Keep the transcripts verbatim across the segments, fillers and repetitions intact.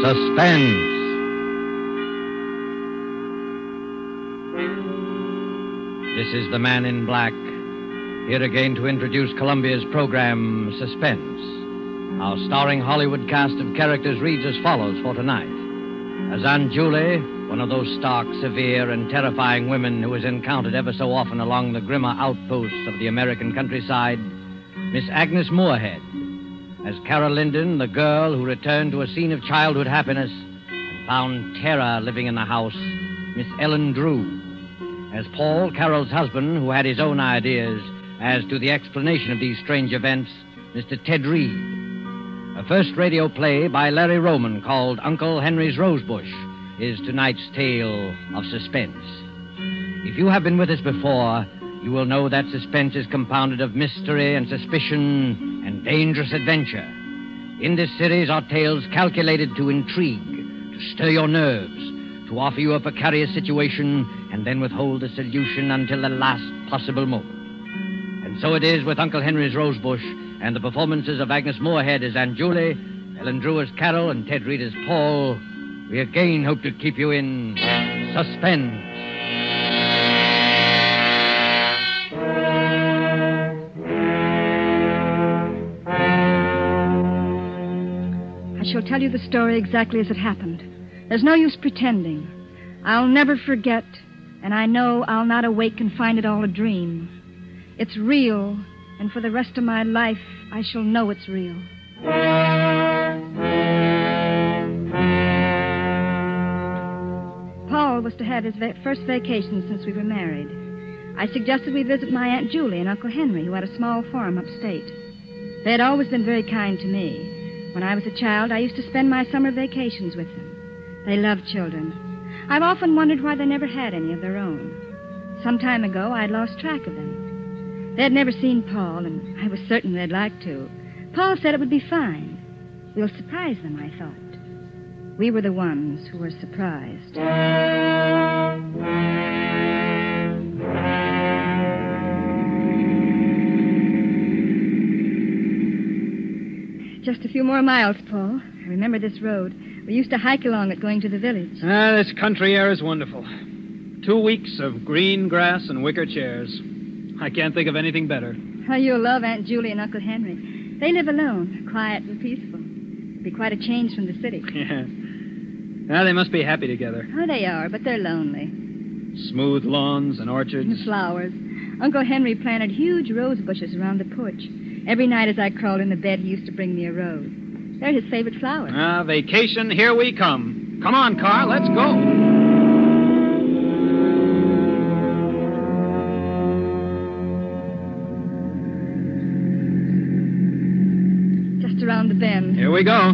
Suspense. This is the Man in Black, here again to introduce Columbia's program, Suspense. Our starring Hollywood cast of characters reads as follows for tonight. As Aunt Julie, one of those stark, severe, and terrifying women who is encountered ever so often along the grimmer outposts of the American countryside, Miss Agnes Moorehead. As Carol Linden, the girl who returned to a scene of childhood happiness and found terror living in the house, Miss Ellen Drew. As Paul, Carol's husband, who had his own ideas as to the explanation of these strange events, Mister Ted Reed. A first radio play by Larry Roman called Uncle Henry's Rosebush is tonight's tale of suspense. If you have been with us before, you will know that suspense is compounded of mystery and suspicion and dangerous adventure. In this series are tales calculated to intrigue, to stir your nerves, to offer you a precarious situation and then withhold the solution until the last possible moment. And so it is with Uncle Henry's Rosebush and the performances of Agnes Moorehead as Aunt Julie, Ellen Drew as Carol, and Ted Reed as Paul. We again hope to keep you in suspense. I shall tell you the story exactly as it happened. There's no use pretending. I'll never forget, and I know I'll not awake and find it all a dream. It's real, and for the rest of my life, I shall know it's real. Paul was to have his va- first vacation since we were married. I suggested we visit my Aunt Julie and Uncle Henry, who had a small farm upstate. They had always been very kind to me. When I was a child, I used to spend my summer vacations with them. They loved children. I've often wondered why they never had any of their own. Some time ago, I'd lost track of them. They had never seen Paul, and I was certain they'd like to. Paul said it would be fine. We'll surprise them, I thought. We were the ones who were surprised. Just a few more miles, Paul. I remember this road. We used to hike along it going to the village. Ah, this country air is wonderful. Two weeks of green grass and wicker chairs. I can't think of anything better. Oh, you'll love Aunt Julie and Uncle Henry. They live alone, quiet and peaceful. It'll be quite a change from the city. Yeah. Well, they must be happy together. Oh, they are, but they're lonely. Smooth lawns and orchards. And flowers. Uncle Henry planted huge rose bushes around the porch. Every night as I crawled in the bed, he used to bring me a rose. They're his favorite flowers. Ah, vacation, here we come. Come on, car, let's go. Just around the bend. Here we go.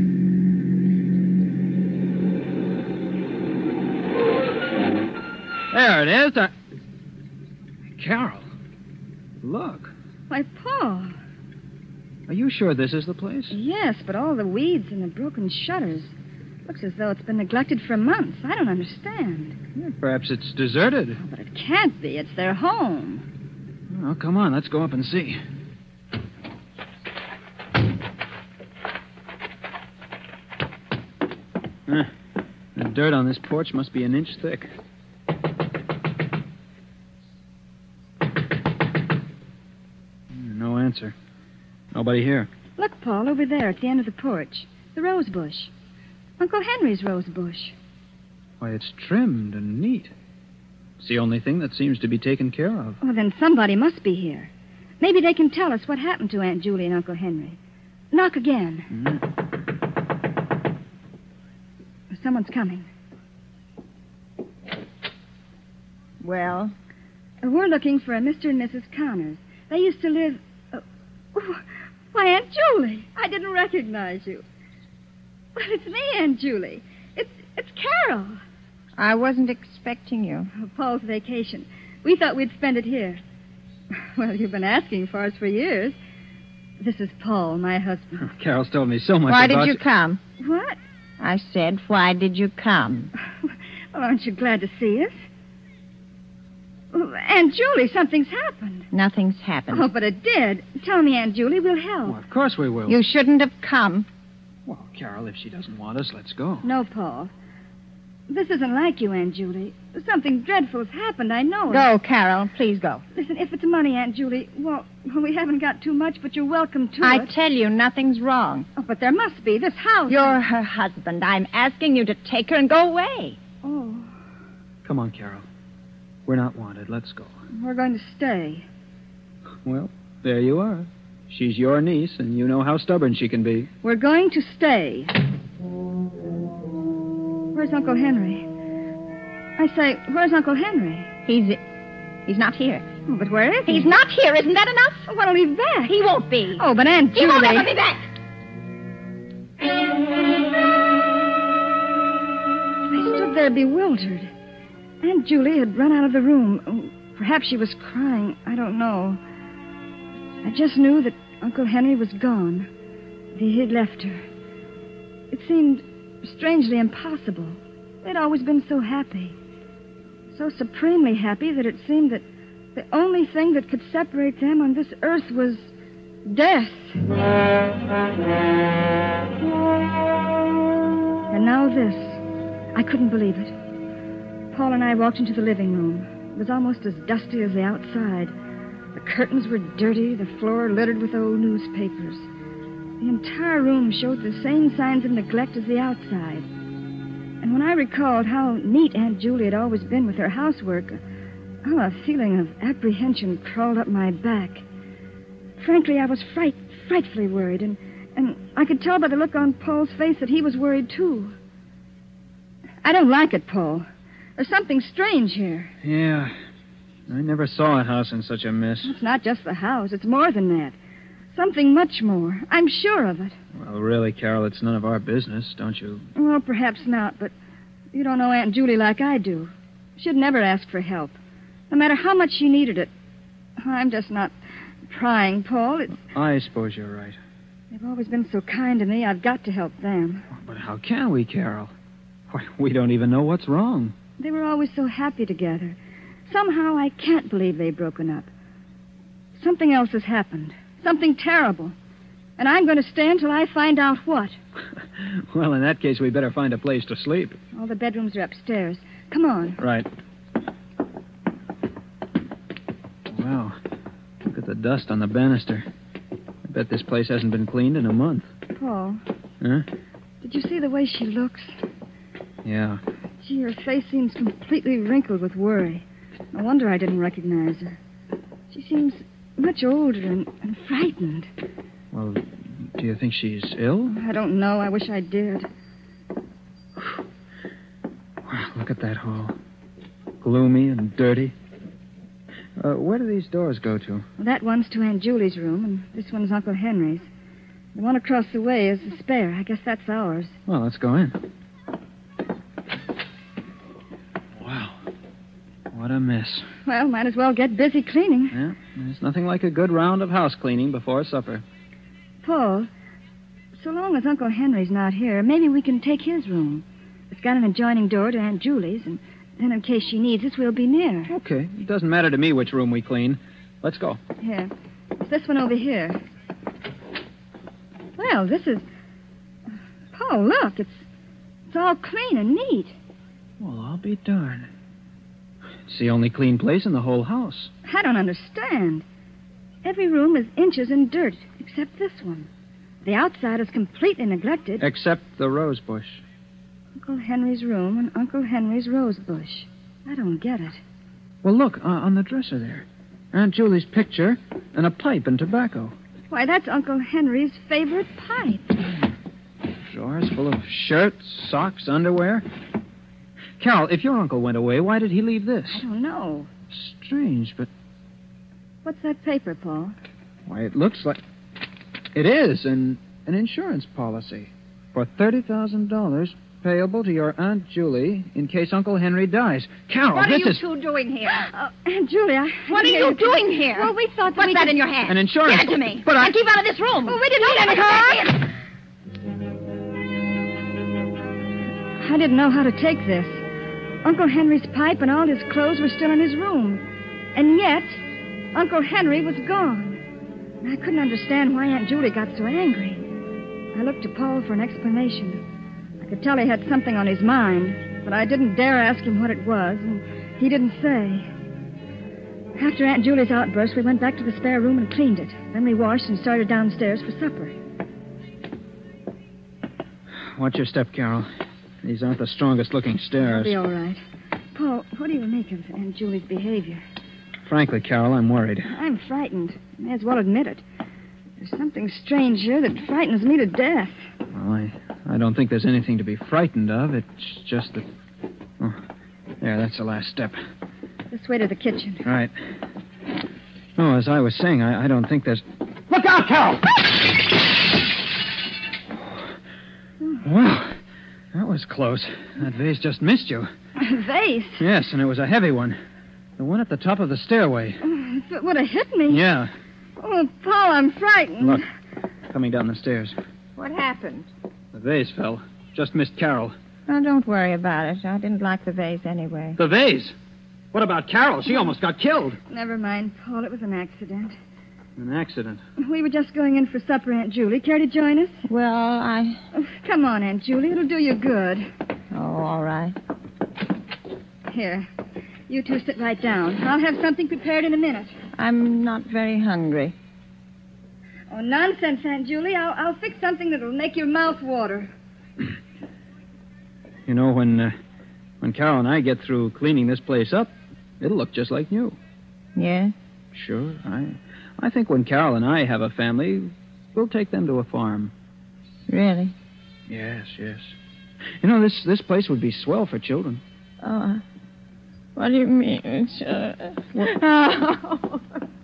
There it is. Uh... Carol, look. Why, Paul. Are you sure this is the place? Yes, but all the weeds and the broken shutters. Looks as though it's been neglected for months. I don't understand. Yeah, perhaps it's deserted. Oh, but it can't be. It's their home. Oh, come on. Let's go up and see. Huh. The dirt on this porch must be an inch thick. No answer. Nobody here. Look, Paul, over there at the end of the porch. The rose bush. Uncle Henry's rose bush. Why, it's trimmed and neat. It's the only thing that seems to be taken care of. Well, then somebody must be here. Maybe they can tell us what happened to Aunt Julie and Uncle Henry. Knock again. Mm-hmm. Someone's coming. Well? Uh, we're looking for a Mister and Missus Connors. They used to live... Uh, oh, why, Aunt Julie, I didn't recognize you. Well, it's me, Aunt Julie. It's it's Carol. I wasn't expecting you. Oh, Paul's vacation. We thought we'd spend it here. Well, you've been asking for us for years. This is Paul, my husband. Oh, Carol's told me so much why about... Why did you come? What? I said, why did you come? Well, aren't you glad to see us? Oh, Aunt Julie, something's happened. Nothing's happened. Oh, but it did. Tell me, Aunt Julie, we'll help. Well, of course we will. You shouldn't have come. Well, Carol, if she doesn't want us, let's go. No, Paul. This isn't like you, Aunt Julie. Something dreadful has happened, I know it. Go, Carol. Please go. Listen, if it's money, Aunt Julie, well, well, we haven't got too much, but you're welcome to I it. tell you, nothing's wrong. Oh, but there must be. This house... You're her husband. I'm asking you to take her and go away. Oh, Come on, Carol. We're not wanted. Let's go. we're going to stay. Well, there you are. She's your niece, and you know how stubborn she can be. We're going to stay. Where's Uncle Henry? I say, where's Uncle Henry? He's... He's not here. Oh, but where is he? He's not here. Isn't that enough? Oh, when'll he be back? He won't be. Oh, but Aunt He Julie... won't ever be back. I stood there bewildered. Aunt Julie had run out of the room. Oh, perhaps she was crying. I don't know. I just knew that Uncle Henry was gone. That he had left her. It seemed strangely impossible. They'd always been so happy. So supremely happy that it seemed that the only thing that could separate them on this earth was death. And now this. I couldn't believe it. Paul and I walked into the living room. It was almost as dusty as the outside. The curtains were dirty, the floor littered with old newspapers. The entire room showed the same signs of neglect as the outside. And when I recalled how neat Aunt Julie had always been with her housework, oh, a feeling of apprehension crawled up my back. Frankly, I was fright, frightfully worried, and, and I could tell by the look on Paul's face that he was worried, too. I don't like it, Paul. There's something strange here. Yeah. I never saw a house in such a mess. It's not just the house. It's more than that. Something much more. I'm sure of it. Well, really, Carol, it's none of our business, don't you? Well, perhaps not, but you don't know Aunt Julie like I do. She'd never ask for help, no matter how much she needed it. I'm just not prying, Paul. It's... I suppose you're right. They've always been so kind to me. I've got to help them. But how can we, Carol? Why, we don't even know what's wrong. They were always so happy together. Somehow I can't believe they've broken up. Something else has happened. Something terrible. And I'm going to stay until I find out what. Well, in that case, we better find a place to sleep. All the bedrooms are upstairs. Come on. Right. Wow. Look at the dust on the banister. I bet this place hasn't been cleaned in a month. Paul, Huh? did you see the way she looks? Yeah. Gee, her face seems completely wrinkled with worry. No wonder I didn't recognize her. She seems much older and, and frightened. Well, do you think she's ill? I don't know. I wish I did. Wow, look at that hall. Gloomy and dirty. Uh, where do these doors go to? Well, that one's to Aunt Julie's room, and this one's Uncle Henry's. The one across the way is the spare. I guess that's ours. Well, let's go in. Wow. What a mess. Well, might as well get busy cleaning. Yeah, there's nothing like a good round of house cleaning before supper. Paul, so long as Uncle Henry's not here, maybe we can take his room. It's got an adjoining door to Aunt Julie's, and then in case she needs us, we'll be near. Okay. It doesn't matter to me which room we clean. Let's go. Here. It's this one over here. Well, this is... Paul, look. It's it's all clean and neat. Well, I'll be darned. It's the only clean place in the whole house. I don't understand. Every room is inches in dirt, except this one. The outside is completely neglected. Except the rose bush. Uncle Henry's room and Uncle Henry's rose bush. I don't get it. Well, look, uh, on the dresser there. Aunt Julie's picture and a pipe and tobacco. Why, that's Uncle Henry's favorite pipe. Drawers full of shirts, socks, underwear. Carol, if your uncle went away, why did he leave this? I don't know. Strange, but What's that paper, Paul? why, it looks like... It is an, an insurance policy for thirty thousand dollars payable to your Aunt Julie in case Uncle Henry dies. Carol, What are this you is... two doing here? Oh, Aunt Julia. What are you doing here? Well, we thought that What's we that could- in your hand? An insurance- Give it to me. But I- And keep out of this room. Oh, we didn't need any harm. I didn't know how to take this. Uncle Henry's pipe and all his clothes were still in his room. And yet, Uncle Henry was gone. I couldn't understand why Aunt Julie got so angry. I looked to Paul for an explanation. I could tell he had something on his mind, but I didn't dare ask him what it was, and he didn't say. After Aunt Julie's outburst, we went back to the spare room and cleaned it. Then we washed and started downstairs for supper. Watch your step, Carol. These aren't the strongest-looking stairs. It'll be all right. Paul, what do you make of Aunt Julie's behavior? Frankly, Carol, I'm worried. I'm frightened. May as well admit it. There's something strange here that frightens me to death. Well, I, I don't think there's anything to be frightened of. It's just that... Oh, there, that's the last step. This way to the kitchen. Right. Oh, as I was saying, I, I don't think there's... Look out, Carol! Wow, that was close. That vase just missed you. A vase? Yes, and it was a heavy one. The one at the top of the stairway. Oh, if it would have hit me. Yeah. Oh, Paul, I'm frightened. Look, coming down the stairs. What happened? The vase fell. Just missed Carol. Oh, don't worry about it. I didn't like the vase anyway. The vase? What about Carol? She almost got killed. Never mind, Paul. It was an accident. An accident? We were just going in for supper, Aunt Julie. Care to join us? Well, I... Oh, come on, Aunt Julie. It'll do you good. Oh, all right. Here. You two sit right down. I'll have something prepared in a minute. I'm not very hungry. Oh, nonsense, Aunt Julie. I'll, I'll fix something that'll make your mouth water. You know, when uh, when Carol and I get through cleaning this place up, it'll look just like new. Yeah? Sure. I I think when Carol and I have a family, we'll take them to a farm. Really? Yes, yes. You know, this, this place would be swell for children. Oh, what do you mean, sir? What? Oh.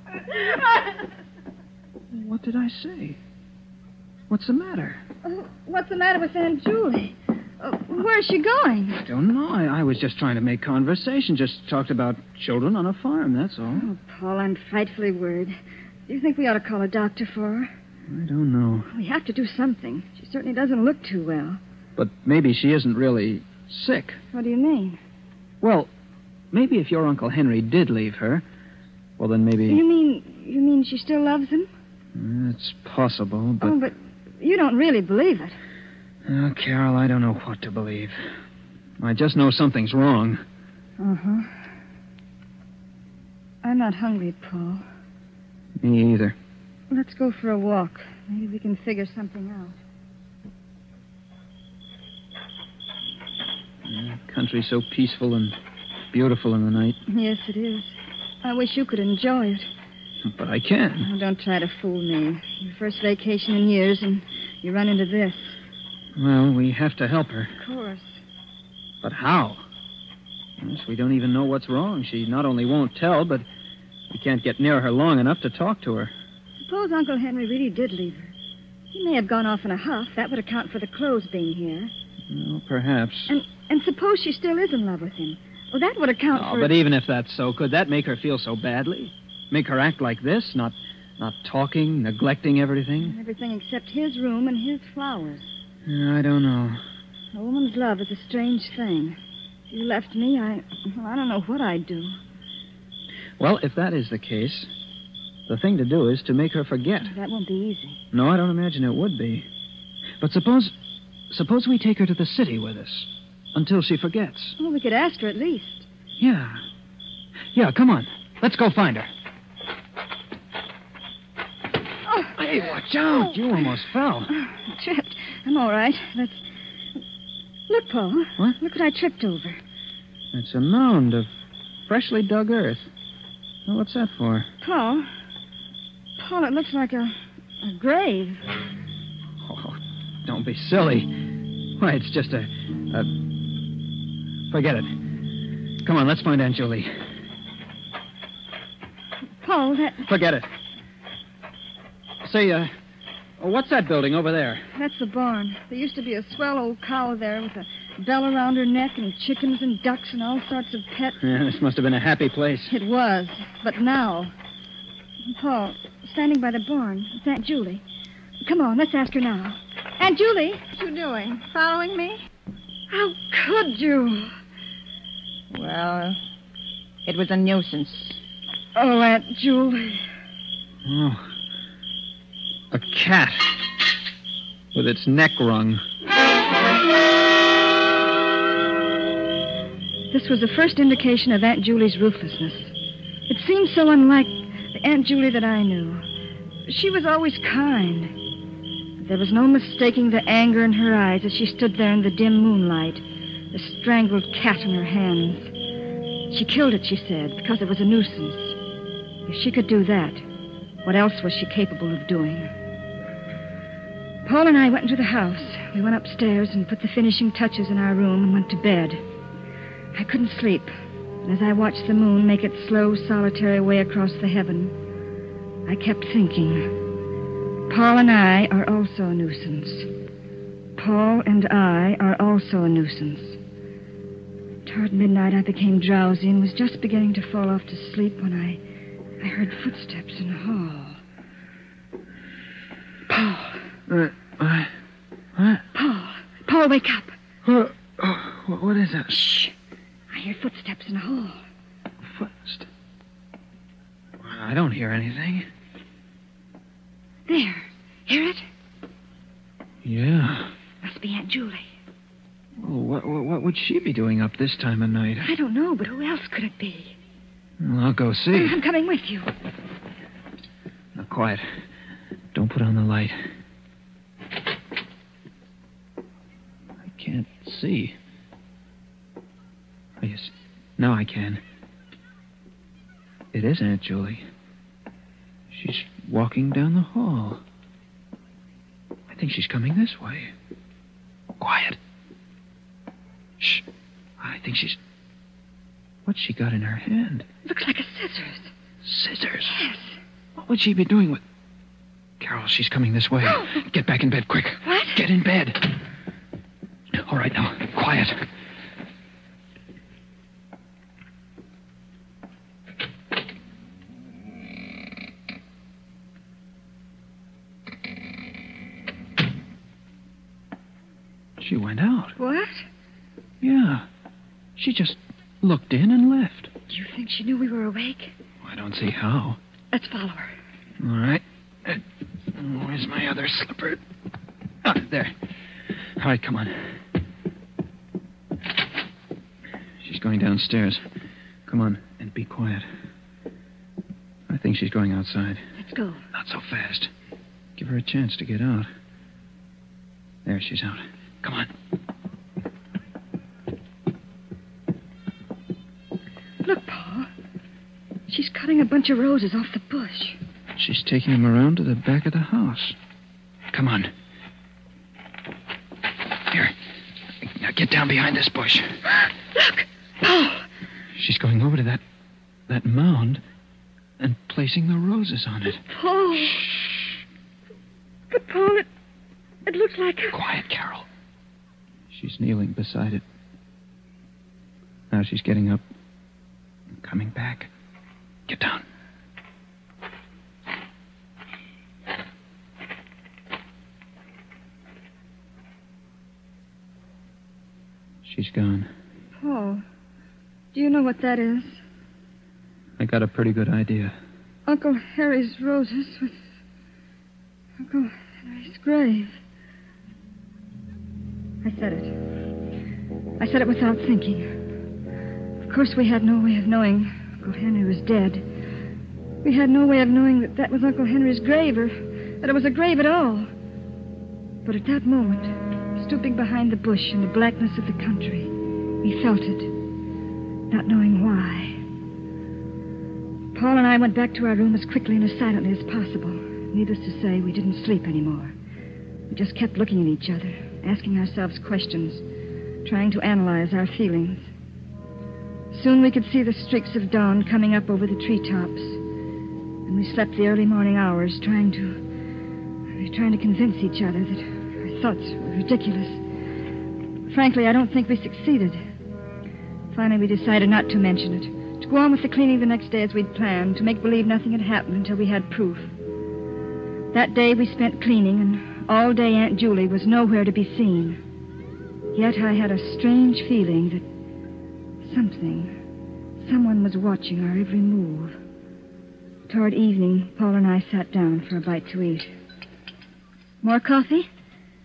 What did I say? What's the matter? Oh, what's the matter with Aunt Julie? Oh, where's she going? I don't know. I, I was just trying to make conversation. Just talked about children on a farm, that's all. Oh, Paul, I'm frightfully worried. Do you think we ought to call a doctor for her? I don't know. We have to do something. She certainly doesn't look too well. But maybe she isn't really sick. What do you mean? Well, maybe if your Uncle Henry did leave her, well, then maybe... You mean, you mean she still loves him? It's possible, but... Oh, but you don't really believe it. Oh, Carol, I don't know what to believe. I just know something's wrong. Uh-huh. I'm not hungry, Paul. Me either. Let's go for a walk. Maybe we can figure something out. Yeah, country's so peaceful and beautiful in the night. Yes, it is. I wish you could enjoy it. But I can. Oh, don't try to fool me. Your first vacation in years, and you run into this. Well, we have to help her. Of course. But how? Yes, we don't even know what's wrong. She not only won't tell, but we can't get near her long enough to talk to her. Suppose Uncle Henry really did leave her. He may have gone off in a huff. That would account for the clothes being here. Well, perhaps. And and suppose she still is in love with him. Well, that would account Oh, for... but even if that's so, could that make her feel so badly? Make her act like this? Not not talking, neglecting everything? Everything except his room and his flowers. I don't know. A woman's love is a strange thing. If you left me, I... Well, I don't know what I'd do. Well, if that is the case, the thing to do is to make her forget. That won't be easy. No, I don't imagine it would be. But suppose... Suppose we take her to the city with us. Until she forgets. Well, we could ask her at least. Yeah. Yeah, come on. Let's go find her. Oh. Hey, watch out. Oh. You almost fell. Oh, I tripped. I'm all right. Let's... Look, Paul. What? Look what I tripped over. It's a mound of freshly dug earth. Well, what's that for? Paul? Paul, it looks like a... a grave. Oh, don't be silly. Why, it's just a... a... Forget it. Come on, let's find Aunt Julie. Paul, that... Forget it. Say, uh... what's that building over there? That's the barn. There used to be a swell old cow there with a bell around her neck and chickens and ducks and all sorts of pets. Yeah, this must have been a happy place. It was. But now... Paul, standing by the barn, it's Aunt Julie. Come on, let's ask her now. Aunt Julie! What you doing? Following me? How could you? Well, it was a nuisance. Oh, Aunt Julie. Oh. A cat. with its neck wrung. This was the first indication of Aunt Julie's ruthlessness. It seemed so unlike the Aunt Julie that I knew. She was always kind. But there was no mistaking the anger in her eyes as she stood there in the dim moonlight, the strangled cat in her hands. She killed it, she said, because it was a nuisance. If she could do that, what else was she capable of doing? Paul and I went into the house. We went upstairs and put the finishing touches in our room and went to bed. I couldn't sleep, and as I watched the moon make its slow, solitary way across the heaven, I kept thinking, Paul and I are also a nuisance. Paul and I are also a nuisance. Toward midnight, I became drowsy and was just beginning to fall off to sleep when I, I heard footsteps in the hall. Paul. Uh, what? What? Paul. Paul, wake up. Uh, oh, what is that? Shh. I hear footsteps in the hall. Footsteps? I don't hear anything. There. Hear it? Yeah. Must be Aunt Julie. Oh, what, what, what would she be doing up this time of night? I don't know, but who else could it be? Well, I'll go see. I'm coming with you. Now, quiet. Don't put on the light. I can't see. Oh, yes. Now I can. It is Aunt Julie. She's walking down the hall. I think she's coming this way. Quiet. Shh. I think she's... What's she got in her hand? Looks like a scissors. Scissors? Yes. What would she be doing with... Carol, she's coming this way. Oh. Get back in bed, quick. What? Get in bed. All right, now, quiet. She went out. What? Yeah. She just looked in and left. Do you think she knew we were awake? I don't see how. Let's follow her. All right. Uh, where's my other slipper? Ah, there. All right, come on. She's going downstairs. Come on, and be quiet. I think she's going outside. Let's go. Not so fast. Give her a chance to get out. There, she's out. Come on. Look, Paul. She's cutting a bunch of roses off the bush. She's taking them around to the back of the house. Come on. Here. Now get down behind this bush. Look! Paul! She's going over to that that mound and placing the roses on it. Paul! Shh. But, Paul, it, it looks like a... Quiet, Carol. She's kneeling beside it. Now she's getting up and coming back. Get down. She's gone. Paul, do you know what that is? I got a pretty good idea. Uncle Harry's roses with Uncle Henry's grave. I said it. I said it without thinking. Of course, we had no way of knowing Uncle Henry was dead. We had no way of knowing that that was Uncle Henry's grave or that it was a grave at all. But at that moment, stooping behind the bush in the blackness of the country, we felt it, not knowing why. Paul and I went back to our room as quickly and as silently as possible. Needless to say, we didn't sleep anymore. We just kept looking at each other, asking ourselves questions, trying to analyze our feelings. Soon we could see the streaks of dawn coming up over the treetops, and we slept the early morning hours trying to, trying to convince each other that our thoughts were ridiculous. Frankly, I don't think we succeeded. Finally, we decided not to mention it, to go on with the cleaning the next day as we'd planned, to make believe nothing had happened until we had proof. That day we spent cleaning, and all day Aunt Julie was nowhere to be seen. Yet I had a strange feeling that something, someone was watching our every move. Toward evening, Paul and I sat down for a bite to eat. More coffee?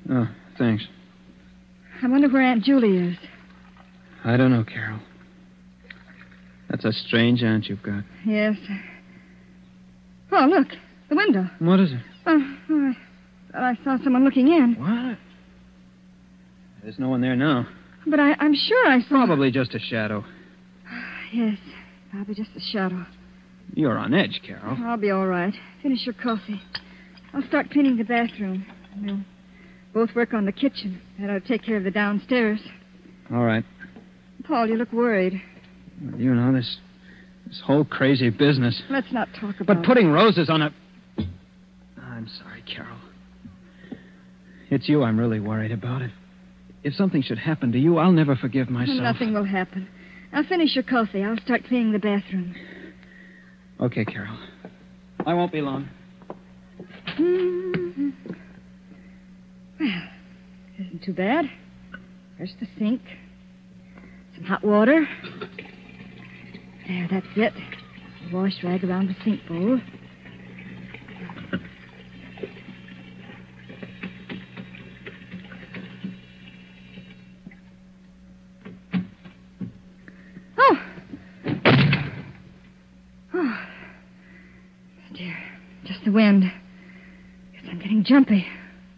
Oh, thanks. I wonder where Aunt Julie is. I don't know, Carol. That's a strange aunt you've got. Yes. Oh, look. The window. What is it? Oh, oh, I thought I saw someone looking in. What? There's no one there now. But I, I'm sure I saw... Probably just a shadow. Yes, probably just a shadow. You're on edge, Carol. I'll be all right. Finish your coffee. I'll start cleaning the bathroom. We'll both work on the kitchen. And I'll take care of the downstairs. All right. Paul, you look worried. You know, this this whole crazy business. Let's not talk about But putting it. roses on a... I'm sorry, Carol. It's you I'm really worried about. If, if something should happen to you, I'll never forgive myself. Nothing will happen. I'll finish your coffee. I'll start cleaning the bathroom. Okay, Carol. I won't be long. Mm-hmm. Well, it isn't too bad. There's the sink. Some hot water. There, that's it. A wash rag around the sink bowl. Oh! Oh. Dear, just the wind. Guess I'm getting jumpy.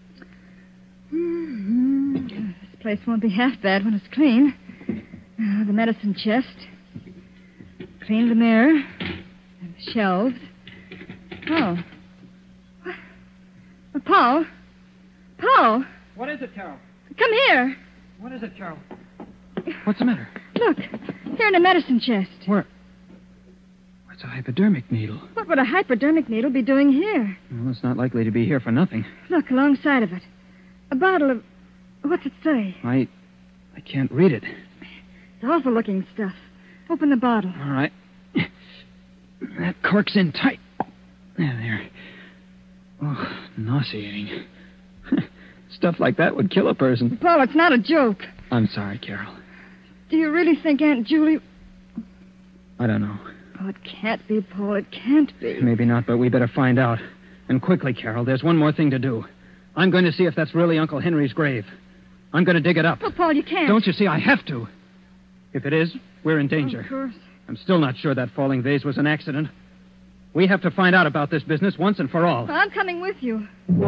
Mm-hmm. This place won't be half bad when it's clean. Uh, the medicine chest. Clean the mirror. And the shelves. Oh. What? Oh, Paul. Paul. What is it, Carol? Come here. What is it, Carol? What's the matter? Look. Here in the medicine chest. Where? It's a hypodermic needle. What would a hypodermic needle be doing here? Well, it's not likely to be here for nothing. Look, alongside of it. A bottle of... What's it say? I... I can't read it. It's awful-looking stuff. Open the bottle. All right. That cork's in tight. There, there. Oh, nauseating. Stuff like that would kill a person. Paul, it's not a joke. I'm sorry, Carol. Do you really think Aunt Julie... I don't know. Oh, it can't be, Paul. It can't be. Maybe not, but we better find out. And quickly, Carol. There's one more thing to do. I'm going to see if that's really Uncle Henry's grave. I'm going to dig it up. Oh, Paul, you can't. Don't you see? I have to. If it is, we're in danger. Of course. I'm still not sure that falling vase was an accident. We have to find out about this business once and for all. Well, I'm coming with you.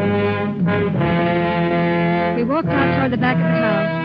We walked out toward the back of the house.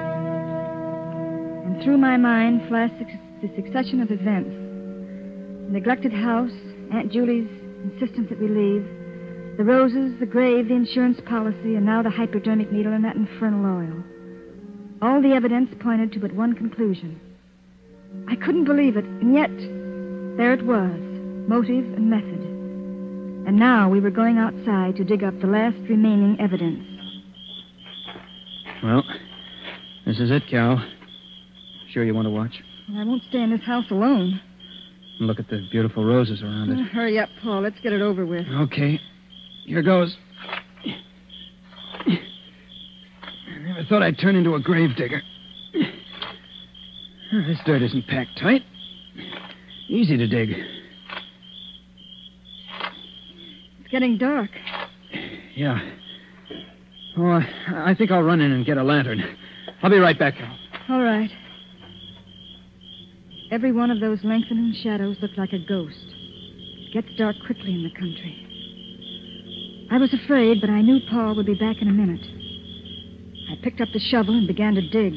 And through my mind flashed the succession of events. The neglected house, Aunt Julie's insistence that we leave, the roses, the grave, the insurance policy, and now the hypodermic needle and that infernal oil. All the evidence pointed to but one conclusion. I couldn't believe it, and yet there it was, motive and method. And now we were going outside to dig up the last remaining evidence. Well, this is it, Carol. Sure you want to watch? Well, I won't stay in this house alone. And look at the beautiful roses around it. Oh, hurry up, Paul. Let's get it over with. Okay. Here goes. I never thought I'd turn into a grave digger. This dirt isn't packed tight. Easy to dig. It's getting dark. Yeah. Oh, I, I think I'll run in and get a lantern. I'll be right back, Carol. All right. Every one of those lengthening shadows looked like a ghost. It gets dark quickly in the country. I was afraid, but I knew Paul would be back in a minute. I picked up the shovel and began to dig.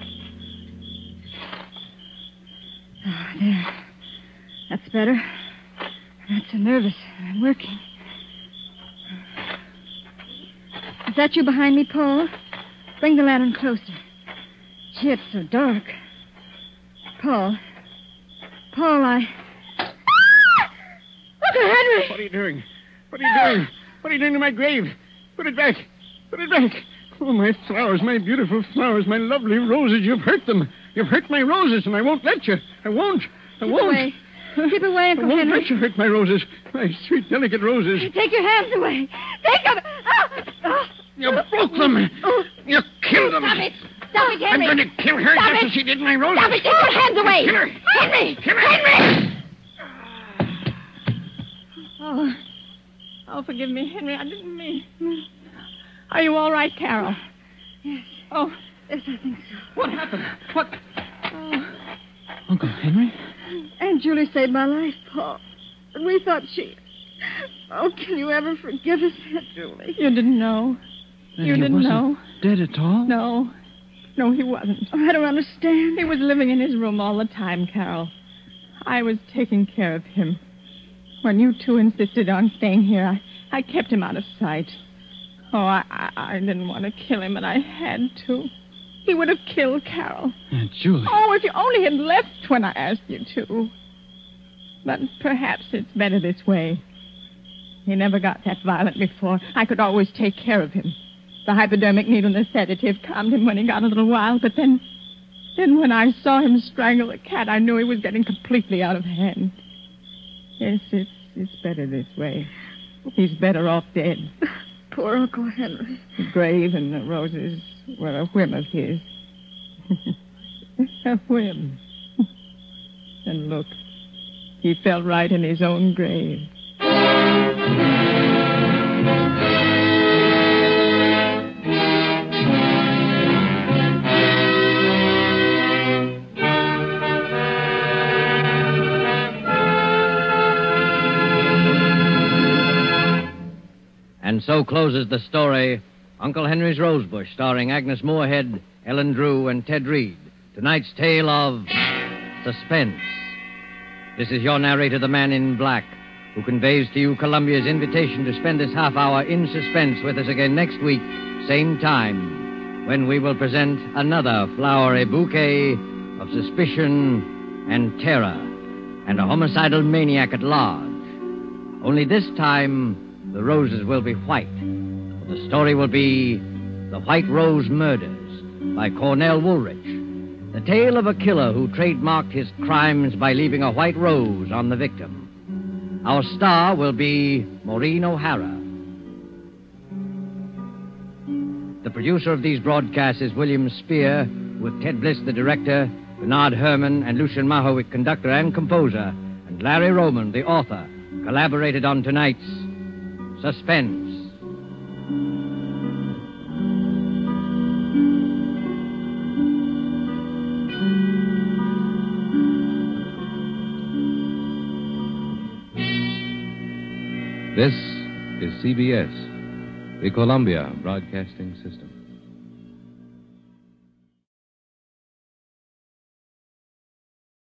Oh, there. That's better. I'm not so nervous. I'm working. Is that you behind me, Paul? Bring the lantern closer. Gee, it's so dark. Paul. Paul, I... Uncle Henry! What are you doing? What are you doing? What are you doing to my grave? Put it back. Put it back. Oh, my flowers, my beautiful flowers, my lovely roses. You've hurt them. You've hurt my roses, and I won't let you. I won't. I Keep won't. away. Keep away, Uncle I won't Henry. let you hurt my roses. My sweet, delicate roses. Take your hands away. Take them. Ah! Ah! You broke them. Oh. You killed them. Stop it. Stop it, I'm Henry. going to kill her Stop just it. as she did my roses. Stop it. Take your hands away. Kill her. Henry. Kill her. Henry. Oh. Oh, forgive me, Henry. I didn't mean... I Are you all right, Carol? Yes. Oh, Yes, I think so. What happened? What? Oh, Uncle Henry? Aunt Julie saved my life, Paul. But we thought she... Oh, can you ever forgive us, Aunt Julie? you didn't know. Then You he didn't wasn't know? dead at all? No. No, he wasn't. Oh, I don't understand. He was living in his room all the time, Carol. I was taking care of him. When you two insisted on staying here, I, I kept him out of sight. Oh, I, I, I didn't want to kill him, and I had to. He would have killed Carol. Aunt Julie. Oh, if you only had left when I asked you to. But perhaps it's better this way. He never got that violent before. I could always take care of him. The hypodermic needle and the sedative calmed him when he got a little wild, but then... Then when I saw him strangle the cat, I knew he was getting completely out of hand. Yes, it's, it's better this way. He's better off dead. Poor Uncle Henry. The grave and the roses were a whim of his. A whim. And look, he fell right in his own grave. And so closes the story, Uncle Henry's Rosebush, starring Agnes Moorehead, Ellen Drew, and Ted Reed. Tonight's tale of suspense. This is your narrator, the Man in Black, who conveys to you Columbia's invitation to spend this half hour in suspense with us again next week, same time, when we will present another flowery bouquet of suspicion and terror and a homicidal maniac at large. Only this time, the roses will be white. The story will be The White Rose Murders by Cornell Woolrich. The tale of a killer who trademarked his crimes by leaving a white rose on the victim. Our star will be Maureen O'Hara. The producer of these broadcasts is William Spear, with Ted Bliss, the director, Bernard Herrmann and Lucien Mahowick, conductor and composer, and Larry Roman, the author, collaborated on tonight's Suspense. This is C B S, the Columbia Broadcasting System.